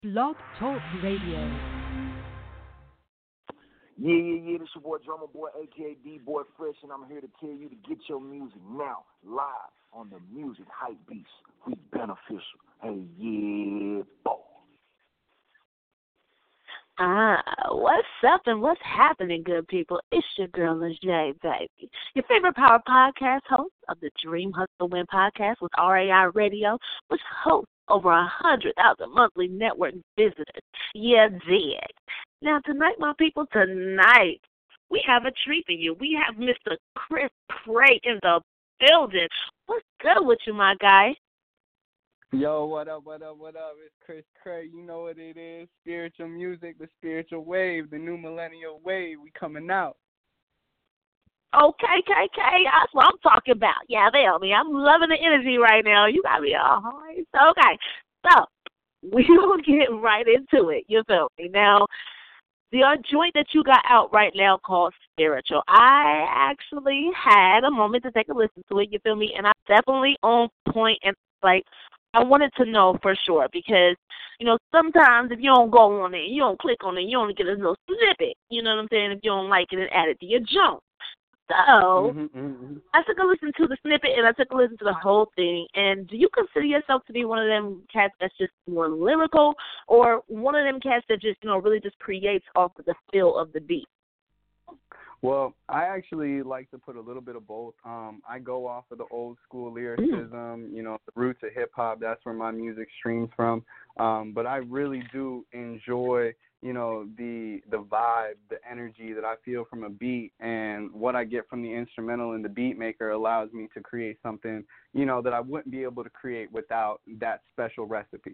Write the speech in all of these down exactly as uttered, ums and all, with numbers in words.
Blog Talk Radio. Yeah, yeah, yeah, this your boy Drummer Boy, a k a. D-Boy Fresh, and I'm here to tell you to get your music now, live on the Music Hype Beats. We beneficial. Hey, yeah, boy. Ah, what's up and what's happening, good people? It's your girl, Lejay, baby. Your favorite power podcast host of the Dream Hustle Win podcast with R A I Radio, which hosts over one hundred thousand monthly network visitors. Yeah, dig. Now, tonight, my people, tonight, we have a treat for you. We have Mister Chris Cray in the building. What's good with you, my guy? Yo, what up, what up, what up? It's Chris Cray. You know what it is. Spiritual music, the spiritual wave, the new millennial wave. We coming out. Okay, K K, that's what I'm talking about. Yeah, feel me. I'm loving the energy right now. You got me all high. So, okay, so we gonna get right into it. You feel me? Now, the uh, joint that you got out right now called Spiritual, I actually had a moment to take a listen to it. You feel me? And I'm definitely on point and like. I wanted to know for sure because, you know, sometimes if you don't go on it, you don't click on it, you only get a little snippet. You know what I'm saying? If you don't like it, and add it to your junk. So Mm-hmm, mm-hmm. I took a listen to the snippet and I took a listen to the whole thing. And do you consider yourself to be one of them cats that's just more lyrical or one of them cats that just, you know, really just creates off of the feel of the beat? Well, I actually like to put a little bit of both. Um, I go off of the old school lyricism, mm. you know, the roots of hip-hop. That's where my music streams from. Um, but I really do enjoy, you know, the the vibe, the energy that I feel from a beat, and what I get from the instrumental and the beat maker allows me to create something, you know, that I wouldn't be able to create without that special recipe.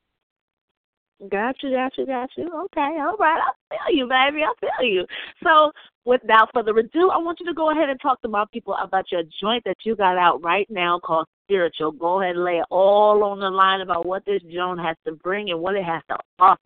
Got you, got you, got you. Okay, all right. I feel you, baby. I feel you. So, without further ado, I want you to go ahead and talk to my people about your joint that you got out right now called Spiritual. Go ahead and lay it all on the line about what this joint has to bring and what it has to offer.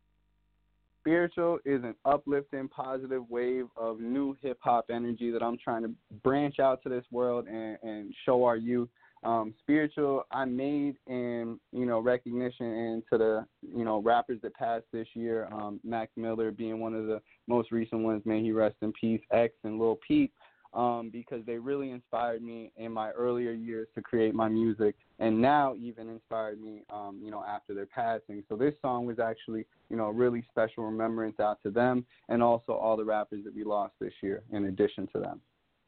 Spiritual is an uplifting, positive wave of new hip-hop energy that I'm trying to branch out to this world and, and show our youth. Um, Spiritual, I made in, you know, recognition and to the, you know, rappers that passed this year, um, Mac Miller being one of the most recent ones, may he rest in peace, X and Lil Peep, um, because they really inspired me in my earlier years to create my music, and now even inspired me, um, you know, after their passing. So this song was actually, you know, a really special remembrance out to them and also all the rappers that we lost this year in addition to them.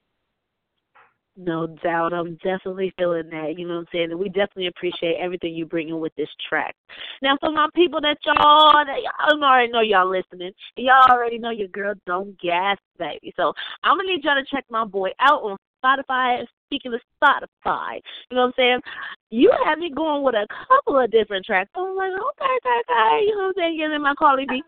No doubt. I'm definitely feeling that. You know what I'm saying? And we definitely appreciate everything you bring in with this track. Now, for my people that y'all, that y'all already know y'all listening, y'all already know your girl don't gas, baby. So I'm going to need y'all to check my boy out on Spotify. Speaking of Spotify, you know what I'm saying? You had me going with a couple of different tracks. I was like, okay, okay, okay. You know what I'm saying? Getting in my Carly B.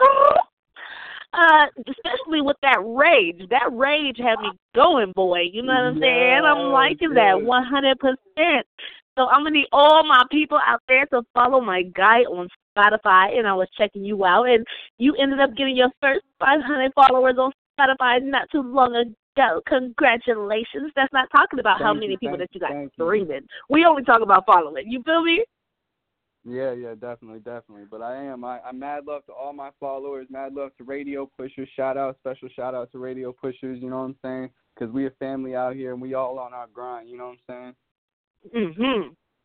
Uh, especially with that rage. That rage had me going, boy. You know what I'm saying? I'm liking that one hundred percent. So I'm going to need all my people out there to follow my guy on Spotify, and I was checking you out, and you ended up getting your first five hundred followers on Spotify not too long ago. Congratulations. That's not talking about Thank how many you, people thank that you got you, streaming. We only talk about following. You feel me? Yeah, yeah, definitely, definitely. But I am. I, I'm mad love to all my followers, mad love to Radio Pushers. Shout out, special shout out to Radio Pushers, you know what I'm saying? Because we a family out here and we all on our grind, you know what I'm saying? Mm-hmm.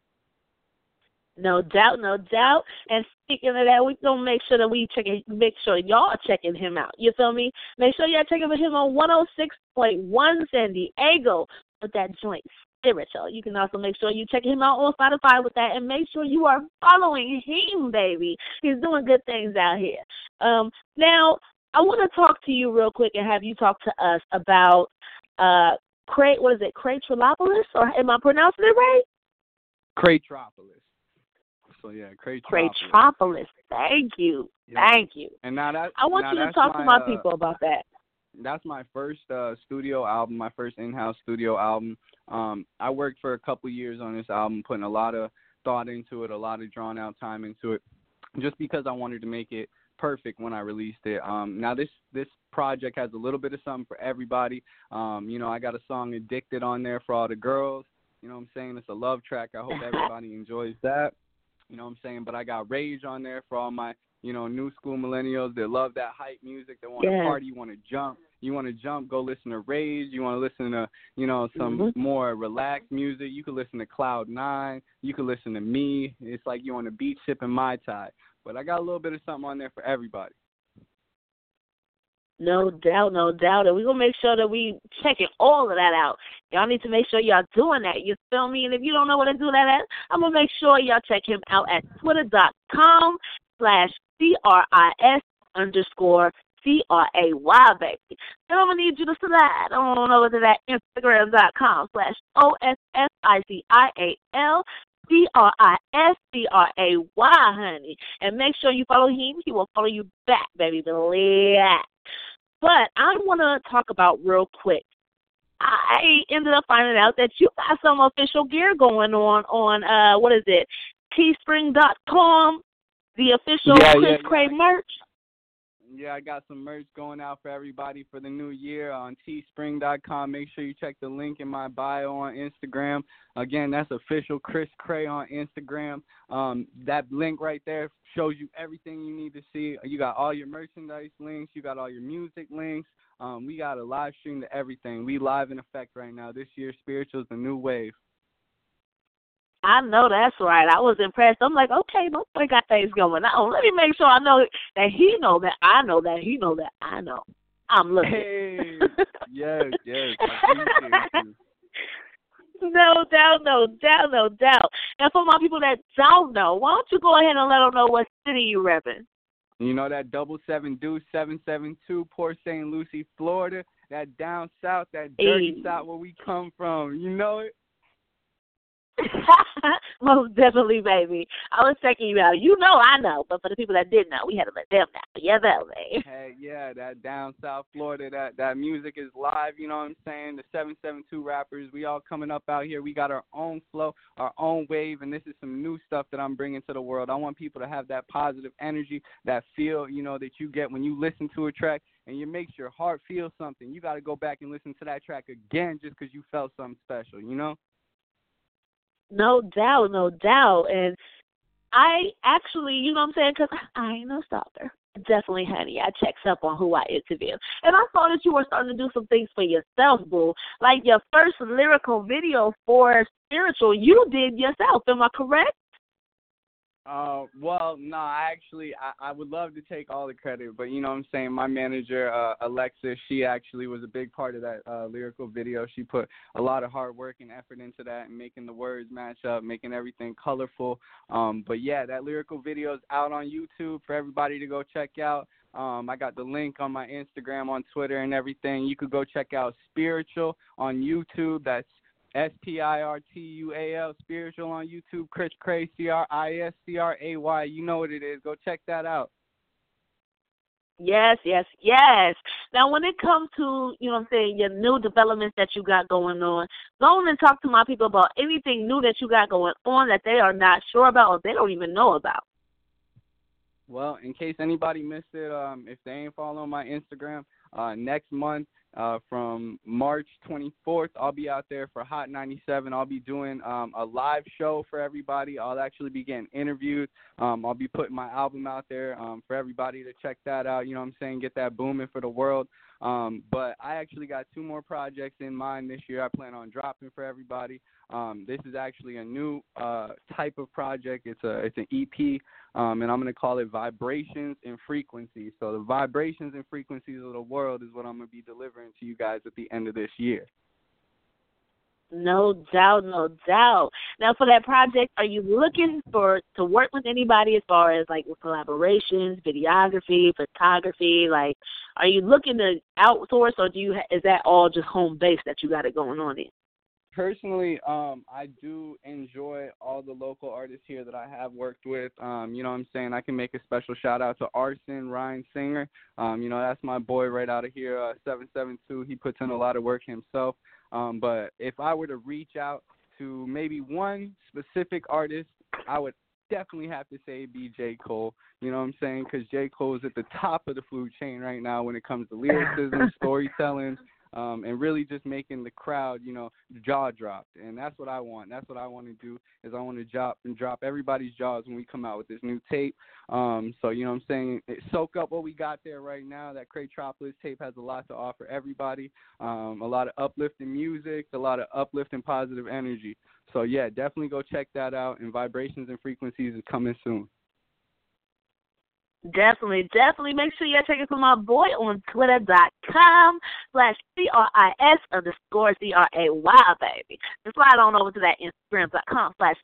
No doubt, no doubt. And speaking of that, we're going to make sure that we check it, make sure y'all are checking him out. You feel me? Make sure y'all checking him on one oh six point one San Diego with that joint Spiritual. You can also make sure you check him out on Spotify with that, and make sure you are following him, baby. He's doing good things out here. Um, now, I want to talk to you real quick and have you talk to us about uh, Cray, what is it, Craytropolis? Or am I pronouncing it right? Craytropolis. So, yeah, Craytropolis. Craytropolis. Thank you. Yeah. Thank you. And now that, I want now you to that's talk my, to my uh, people about that. That's my first uh, studio album, my first in-house studio album. Um, I worked for a couple years on this album, putting a lot of thought into it, a lot of drawn-out time into it, just because I wanted to make it perfect when I released it. Um, now, this, this project has a little bit of something for everybody. Um, you know, I got a song, Addicted, on there for all the girls. You know what I'm saying? It's a love track. I hope everybody enjoys that. You know what I'm saying? But I got Rage on there for all my, you know, new school millennials that love that hype music, that want to Yes. party, want to jump. You want to jump, go listen to Rage. You want to listen to, you know, some Mhm. more relaxed music. You can listen to Cloud Nine. You can listen to me. It's like you on the beach sipping Mai Tai. But I got a little bit of something on there for everybody. No doubt, no doubt. And we're going to make sure that we checking all of that out. Y'all need to make sure y'all doing that. You feel me? And if you don't know what to do that at, I'm going to make sure y'all check him out at twitter.com slash C-R-I-S underscore C-R-A-Y, baby. And I'm going to need you to slide on over to that Instagram.com slash O-S-S-I-C-I-A-L C R I S C R A Y, honey. And make sure you follow him. He will follow you back, baby. Believe that. But I want to talk about real quick. I ended up finding out that you got some official gear going on on, uh, what is it, teespring dot com, the official Yeah, Chris yeah, yeah. Cray merch. Yeah, I got some merch going out for everybody for the new year on teespring dot com. Make sure you check the link in my bio on Instagram. Again, that's official Chris Cray on Instagram. Um, that link right there shows you everything you need to see. You got all your merchandise links. You got all your music links. Um, we got a live stream to everything. We live in effect right now. This year, Spiritual is the new wave. I know that's right. I was impressed. I'm like, okay, my boy got things going on. Let me make sure I know that he know that I know that he know that I know. I'm looking. Hey, yes, yes. I appreciate you. No doubt, no doubt, no doubt. And for my people that don't know, why don't you go ahead and let them know what city you repping? You know that double seven deuce seven seven two, Port Saint Lucie, Florida. That down south, that dirty Hey. south where we come from. You know it. Most definitely, baby. I was checking you out. You know I know, but for the people that didn't know, we had to let them know. Yeah, baby. Hey, yeah, that down south Florida, that, that music is live, you know what I'm saying? The seven seven two rappers, we all coming up out here. We got our own flow, our own wave, and this is some new stuff that I'm bringing to the world. I want people to have that positive energy, that feel, you know, that you get when you listen to a track and it makes your heart feel something. You got to go back and listen to that track again just because you felt something special, you know? No doubt, no doubt. And I actually, you know what I'm saying, because I ain't no stalker. Definitely, honey. I checks up on who I interview. And I saw that you were starting to do some things for yourself, boo. Like your first lyrical video for Spiritual, you did yourself. Am I correct? Uh, well, no, I actually, I, I would love to take all the credit, but you know what I'm saying, my manager, uh, Alexis, she actually was a big part of that uh, lyrical video. She put a lot of hard work and effort into that and making the words match up, making everything colorful. Um, but yeah, that lyrical video is out on YouTube for everybody to go check out. Um, I got the link on my Instagram, on Twitter, and everything. You could go check out Spiritual on YouTube. That's S P I R T U A L, Spiritual on YouTube, Chris Cray, C R I S C R A Y. You know what it is. Go check that out. Yes, yes, yes. Now, when it comes to, you know what I'm saying, your new developments that you got going on, go on and talk to my people about anything new that you got going on that they are not sure about or they don't even know about. Well, in case anybody missed it, um, if they ain't following my Instagram, uh, next month, Uh, from March twenty-fourth, I'll be out there for Hot ninety-seven. I'll be doing um, a live show for everybody. I'll actually be getting interviewed. Um, I'll be putting my album out there um, for everybody to check that out. You know what I'm saying? Get that booming for the world. Um, but I actually got two more projects in mind this year I plan on dropping for everybody. Um, this is actually a new uh, type of project. It's a it's an E P, um, and I'm going to call it Vibrations and Frequencies. So the vibrations and frequencies of the world is what I'm going to be delivering to you guys at the end of this year. No doubt, no doubt. Now, for that project, are you looking for to work with anybody as far as like with collaborations, videography, photography? Like, are you looking to outsource, or do you ha- is that all just home base that you got it going on in? Personally, um, I do enjoy all the local artists here that I have worked with. Um, you know what I'm saying? I can make a special shout out to Arson, Ryan Singer. Um, you know, that's my boy right out of here, uh, seven seven two. He puts in a lot of work himself. Um, but if I were to reach out to maybe one specific artist, I would definitely have to say be J. Cole. You know what I'm saying? Because J. Cole is at the top of the food chain right now when it comes to lyricism, storytelling. um, and really just making the crowd, you know, jaw dropped. And that's what I want. That's what I want to do is I want to drop and drop everybody's jaws when we come out with this new tape. Um, so, you know what I'm saying, soak up what we got there right now. That Kratropolis tape has a lot to offer everybody, um, a lot of uplifting music, a lot of uplifting positive energy. So, yeah, definitely go check that out. And Vibrations and Frequencies is coming soon. Definitely, definitely. Make sure you check it from my boy on twitter.com slash C-R-I-S underscore C-R-A-Y, baby. Just slide on over to that Instagram.com slash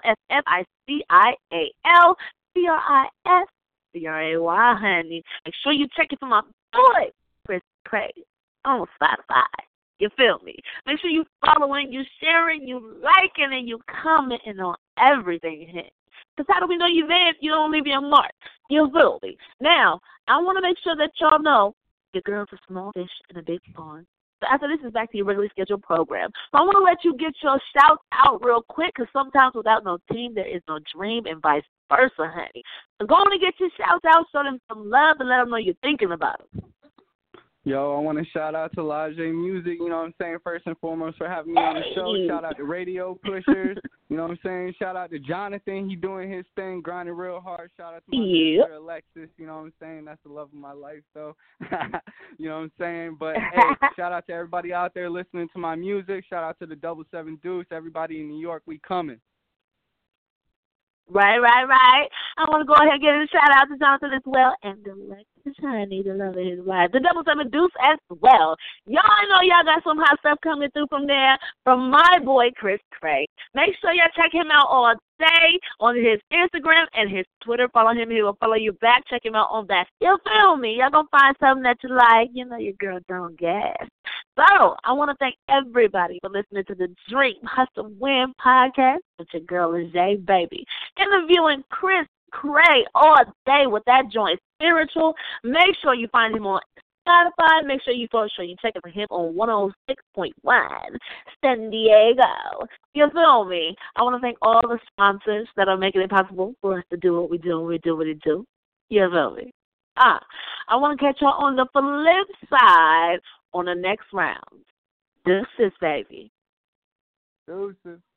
O-F-F-I-C-I-A-L C-R-I-S C-R-A-Y, honey. Make sure you check it from my boy, Chris Craig, on Spotify. You feel me? Make sure you following, you sharing, you liking, and you commenting on everything here. Because how do we know you're there if you don't leave your mark? You feel me? Now, I want to make sure that y'all know your girl's a small fish in a big pond. So after this is back to your regularly scheduled program. So I want to let you get your shout out real quick because sometimes without no team, there is no dream and vice versa, honey. So go on and get your shout out, show them some love, and let them know you're thinking about them. Yo, I want to shout out to Lajay Music, you know what I'm saying, first and foremost, for having me on the show. Shout out to Radio Pushers, you know what I'm saying. Shout out to Jonathan, he doing his thing, grinding real hard. Shout out to my yep. sister Alexis, you know what I'm saying. That's the love of my life, though. You know what I'm saying. But, hey, shout out to everybody out there listening to my music. Shout out to the Double Seven Deuce, everybody in New York, we coming. Right, right, right. I want to go ahead and give a shout out to Jonathan as well, and Alexis Honey, the love of his wife, the Double Seven Deuce as well. Y'all know y'all got some hot stuff coming through from there from my boy Chris Craig. Make sure y'all check him out all day on his Instagram and his Twitter. Follow him; he will follow you back. Check him out on that. You feel me? Y'all gonna find something that you like. You know your girl don't gas. So I want to thank everybody for listening to the Dream Hustle Win podcast with your girl Jay Baby. Interviewing Chris Craig all day with that joint Spiritual. Make sure you find him on Spotify. Make sure you follow, sure you check it for him on one oh six point one San Diego. You feel me? I want to thank all the sponsors that are making it possible for us to do what we do and we do what we do. You feel me? Ah, I want to catch y'all on the flip side on the next round. Deuces, baby. Deuces.